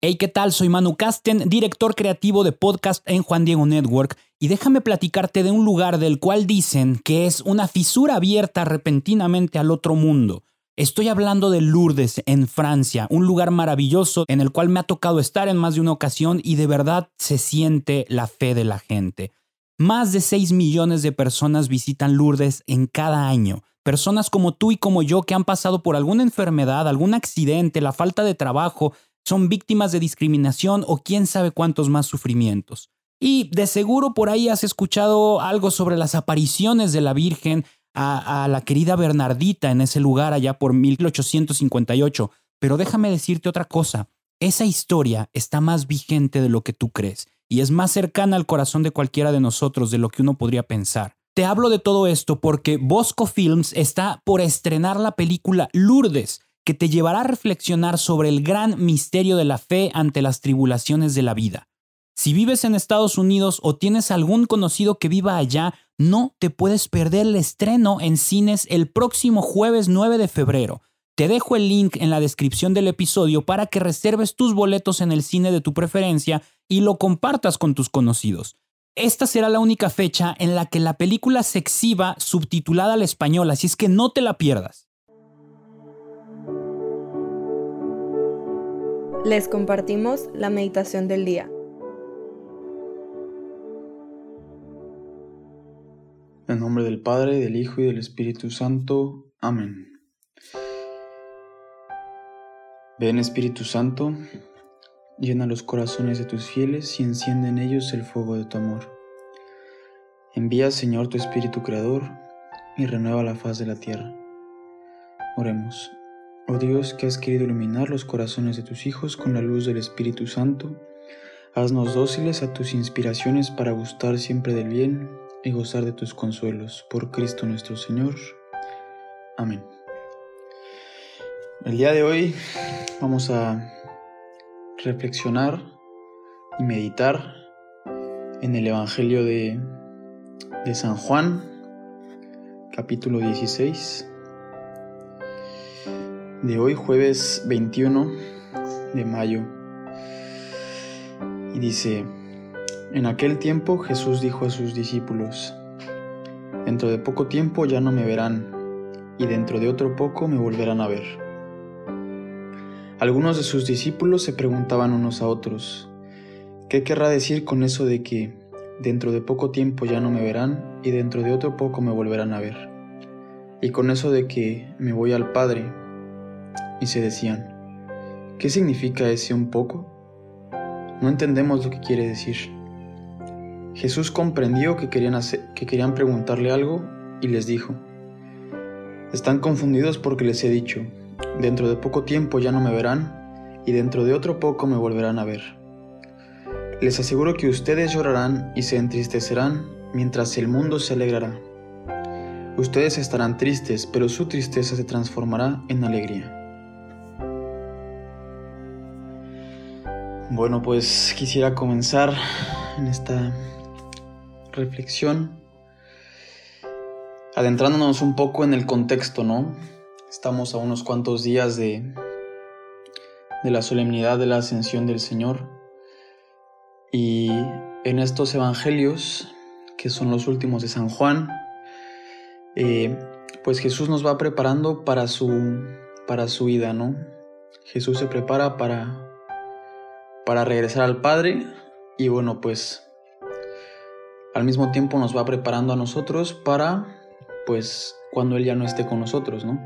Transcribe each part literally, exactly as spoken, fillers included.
Hey, ¿qué tal? Soy Manu Casten, director creativo de podcast en Juan Diego Network, y déjame platicarte de un lugar del cual dicen que es una fisura abierta repentinamente al otro mundo. Estoy hablando de Lourdes, en Francia, un lugar maravilloso en el cual me ha tocado estar en más de una ocasión y de verdad se siente la fe de la gente. Más de seis millones de personas visitan Lourdes en cada año. Personas como tú y como yo que han pasado por alguna enfermedad, algún accidente, la falta de trabajo, son víctimas de discriminación o quién sabe cuántos más sufrimientos. Y de seguro por ahí has escuchado algo sobre las apariciones de la Virgen a, a la querida Bernardita en ese lugar allá por mil ochocientos cincuenta y ocho. Pero déjame decirte otra cosa. Esa historia está más vigente de lo que tú crees y es más cercana al corazón de cualquiera de nosotros de lo que uno podría pensar. Te hablo de todo esto porque Bosco Films está por estrenar la película Lourdes, que te llevará a reflexionar sobre el gran misterio de la fe ante las tribulaciones de la vida. Si vives en Estados Unidos o tienes algún conocido que viva allá, no te puedes perder el estreno en cines el próximo jueves nueve de febrero. Te dejo el link en la descripción del episodio para que reserves tus boletos en el cine de tu preferencia y lo compartas con tus conocidos. Esta será la única fecha en la que la película se exhiba subtitulada al español, así es que no te la pierdas. Les compartimos la meditación del día. En nombre del Padre, del Hijo y del Espíritu Santo. Amén. Ven, Espíritu Santo, llena los corazones de tus fieles y enciende en ellos el fuego de tu amor. Envía, Señor, tu Espíritu Creador y renueva la faz de la tierra. Oremos. Oh Dios, que has querido iluminar los corazones de tus hijos con la luz del Espíritu Santo, haznos dóciles a tus inspiraciones para gustar siempre del bien y gozar de tus consuelos. Por Cristo nuestro Señor. Amén. El día de hoy vamos a reflexionar y meditar en el Evangelio de, de San Juan, capítulo dieciséis. De hoy, jueves veintiuno de mayo. Y dice: en aquel tiempo Jesús dijo a sus discípulos: dentro de poco tiempo ya no me verán, y dentro de otro poco me volverán a ver. Algunos de sus discípulos se preguntaban unos a otros: ¿qué querrá decir con eso de que dentro de poco tiempo ya no me verán, y dentro de otro poco me volverán a ver? Y con eso de que me voy al Padre. Y se decían: ¿qué significa ese un poco? No entendemos lo que quiere decir. Jesús comprendió que querían, hacer, que querían preguntarle algo y les dijo: están confundidos porque les he dicho, dentro de poco tiempo ya no me verán y dentro de otro poco me volverán a ver. Les aseguro que ustedes llorarán y se entristecerán mientras el mundo se alegrará. Ustedes estarán tristes, pero su tristeza se transformará en alegría. Bueno, pues quisiera comenzar en esta reflexión adentrándonos un poco en el contexto, ¿no? Estamos a unos cuantos días de, de la solemnidad de la Ascensión del Señor, y en estos evangelios, que son los últimos de San Juan, eh, pues Jesús nos va preparando para su, para su ida, ¿no? Jesús se prepara para para regresar al Padre, y bueno, pues al mismo tiempo nos va preparando a nosotros para, pues, cuando Él ya no esté con nosotros, ¿no?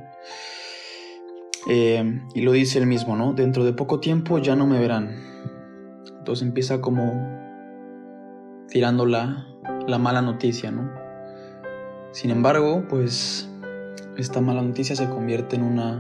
Eh, y lo dice Él mismo, ¿no? Dentro de poco tiempo ya no me verán. Entonces empieza como tirando la, la mala noticia, ¿no? Sin embargo, pues esta mala noticia se convierte en una,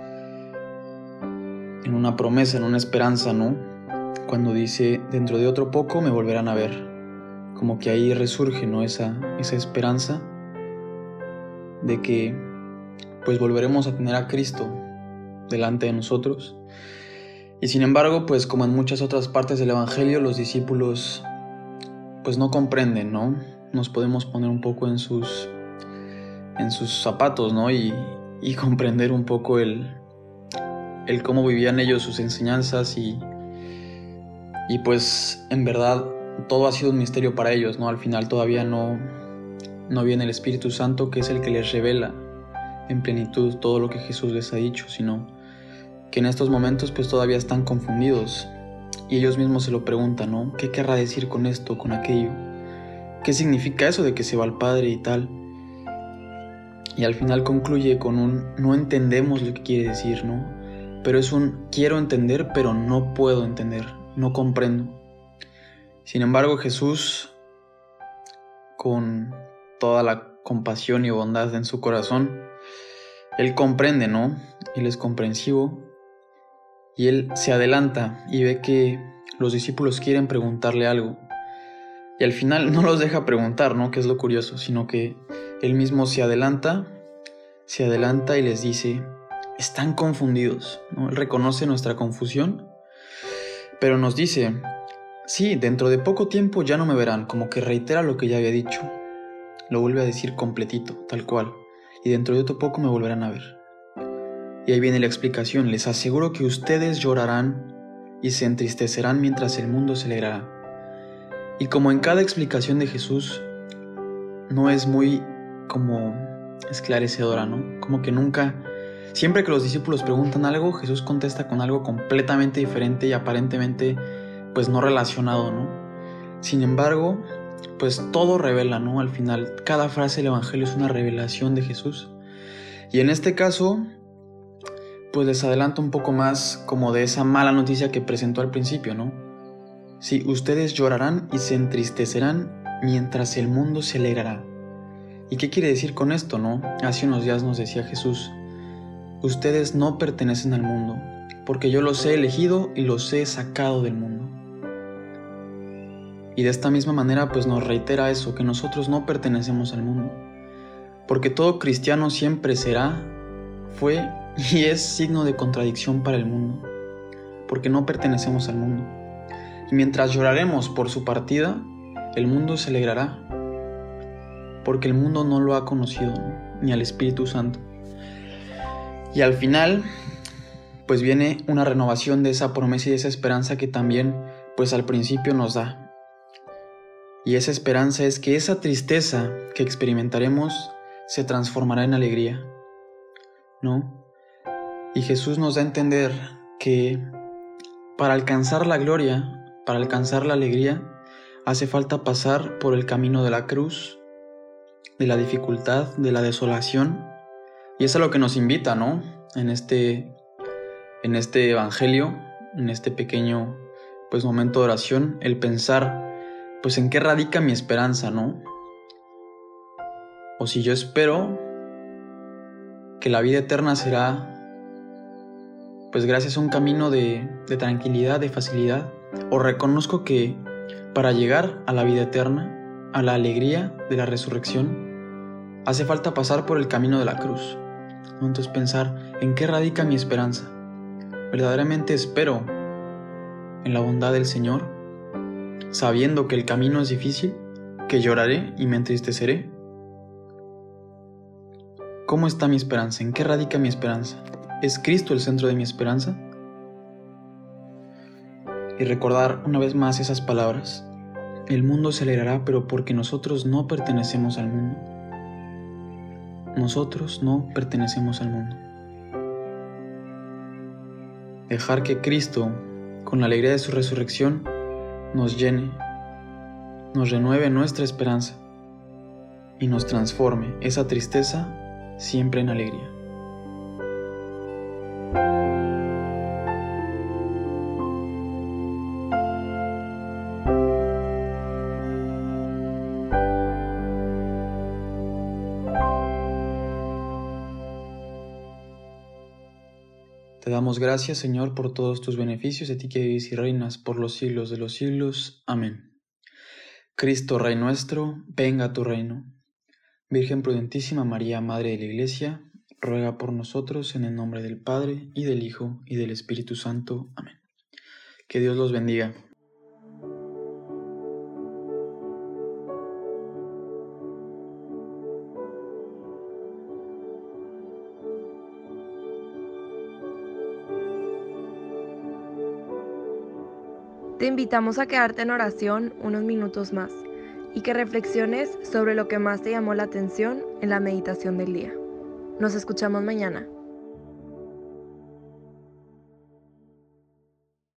en una promesa, en una esperanza, ¿no? Cuando dice, dentro de otro poco me volverán a ver. Como que ahí resurge, ¿no? Esa, esa esperanza de que pues volveremos a tener a Cristo delante de nosotros. Y sin embargo, pues como en muchas otras partes del Evangelio, los discípulos pues no comprenden, ¿no? Nos podemos poner un poco en sus, en sus zapatos, ¿no? Y, y comprender un poco el, el cómo vivían ellos sus enseñanzas y Y pues en verdad todo ha sido un misterio para ellos, ¿no? Al final todavía no, no viene el Espíritu Santo, que es el que les revela en plenitud todo lo que Jesús les ha dicho, sino que en estos momentos pues todavía están confundidos y ellos mismos se lo preguntan, ¿no? ¿Qué querrá decir con esto, con aquello? ¿Qué significa eso de que se va al Padre y tal? Y al final concluye con un no entendemos lo que quiere decir, ¿no? Pero es un quiero entender, pero no puedo entender, no comprendo. Sin embargo, Jesús, con toda la compasión y bondad en su corazón, Él comprende, ¿no? Él es comprensivo y Él se adelanta y ve que los discípulos quieren preguntarle algo. Y al final no los deja preguntar, ¿no? Que es lo curioso, sino que Él mismo se adelanta, se adelanta y les dice, están confundidos, ¿no? Él reconoce nuestra confusión, pero nos dice, sí, dentro de poco tiempo ya no me verán, como que reitera lo que ya había dicho. Lo vuelve a decir completito, tal cual, y dentro de otro poco me volverán a ver. Y ahí viene la explicación, les aseguro que ustedes llorarán y se entristecerán mientras el mundo se alegrará. Y como en cada explicación de Jesús, no es muy como esclarecedora, ¿no? Como que nunca, siempre que los discípulos preguntan algo, Jesús contesta con algo completamente diferente y aparentemente, pues no relacionado, ¿no? Sin embargo, pues todo revela, ¿no? Al final, cada frase del Evangelio es una revelación de Jesús. Y en este caso, pues les adelanto un poco más como de esa mala noticia que presentó al principio, ¿no? Sí, ustedes llorarán y se entristecerán mientras el mundo se alegrará. ¿Y qué quiere decir con esto, no? Hace unos días nos decía Jesús, ustedes no pertenecen al mundo, porque yo los he elegido y los he sacado del mundo. Y de esta misma manera pues nos reitera eso, que nosotros no pertenecemos al mundo, porque todo cristiano siempre será, fue y es signo de contradicción para el mundo, porque no pertenecemos al mundo. Y mientras lloraremos por su partida, el mundo se alegrará, porque el mundo no lo ha conocido, ¿no? Ni al Espíritu Santo. Y al final, pues viene una renovación de esa promesa y de esa esperanza que también, pues al principio nos da. Y esa esperanza es que esa tristeza que experimentaremos se transformará en alegría, ¿no? Y Jesús nos da a entender que para alcanzar la gloria, para alcanzar la alegría, hace falta pasar por el camino de la cruz, de la dificultad, de la desolación. Y es a lo que nos invita, ¿no? En este, en este evangelio, en este pequeño pues, momento de oración, el pensar, pues en qué radica mi esperanza, ¿no? O si yo espero que la vida eterna será, pues gracias a un camino de, de tranquilidad, de facilidad, o reconozco que para llegar a la vida eterna, a la alegría de la resurrección, hace falta pasar por el camino de la cruz. Entonces pensar en qué radica mi esperanza. Verdaderamente espero en la bondad del Señor, sabiendo que el camino es difícil, que lloraré y me entristeceré. ¿Cómo está mi esperanza? ¿En qué radica mi esperanza? ¿Es Cristo el centro de mi esperanza? Y recordar una vez más esas palabras. El mundo se alegrará, pero porque nosotros no pertenecemos al mundo. Nosotros no pertenecemos al mundo. Dejar que Cristo, con la alegría de su resurrección, nos llene, nos renueve nuestra esperanza y nos transforme esa tristeza siempre en alegría. Te damos gracias, Señor, por todos tus beneficios, de ti que vives y reinas por los siglos de los siglos. Amén. Cristo, Rey nuestro, venga a tu reino. Virgen prudentísima María, Madre de la Iglesia, ruega por nosotros en el nombre del Padre, y del Hijo, y del Espíritu Santo. Amén. Que Dios los bendiga. Te invitamos a quedarte en oración unos minutos más y que reflexiones sobre lo que más te llamó la atención en la meditación del día. Nos escuchamos mañana.